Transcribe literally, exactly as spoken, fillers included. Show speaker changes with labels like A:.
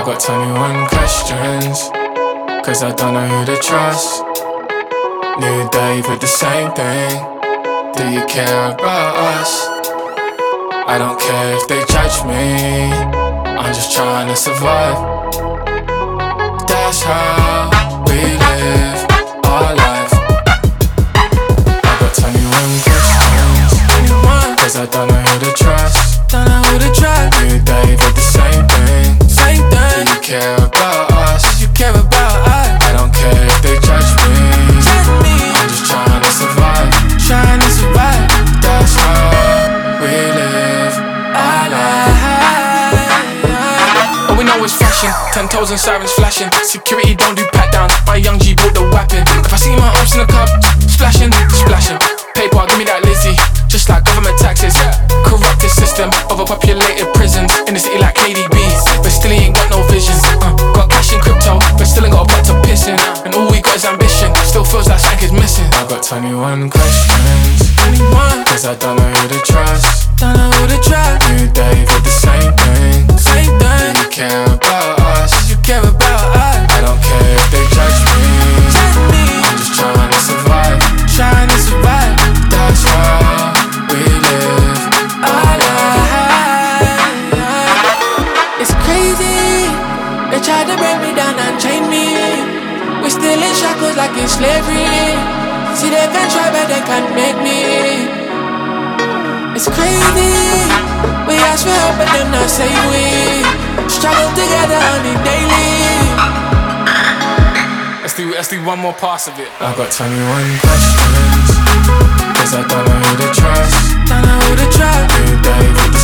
A: I got twenty-one questions, cause I don't know who to trust. New day with the same thing. Do you care about us? I don't care if they judge me, I'm just trying to survive. That's how we live our life. I got twenty-one questions, cause I don't know who to trust.
B: Don't know who to trust.
A: New day with the same thing.
B: Same thing.
A: Do you care about us?
B: Do you care about us?
A: I don't care if they judge me,
B: Judge me.
A: I'm just trying to survive.
B: Trying to survive.
A: That's how we live our life.
B: All we know is fashion, ten toes and sirens flashing. Security don't do pat downs, my young G bought the weapon. If I see my arms in the club, splashing, splashing. Paper, give me that Lizzie, just like government taxes. Corrupted system, overpopulated prisons. In the city like K D B, but still he ain't got no vision. uh, Got cash in crypto, but still ain't got a butt to piss in. And all we got is ambition, still feels like something is missing.
A: I got twenty-one questions,
B: twenty-one,
A: cause I don't know who to trust.
B: don't know who to trust.
A: New day with the same thing.
B: Same
A: Do
B: thing.
A: you care about us?
B: You care about us?
A: I don't care if they judge me,
B: Judge me.
A: I'm just trying to survive.
B: Trying to survive.
A: That's how we live our life.
B: It's crazy. They tried to break me down and chain me. We're still in shackles like in slavery. See they can try but they can't make me. It's crazy. We ask for help but them not save we. Struggle together on the daily. Let's do, let's do one more pass of it.
A: I got twenty-one questions, cause I don't know who to trust.
B: Don't know who to trust.
A: New day with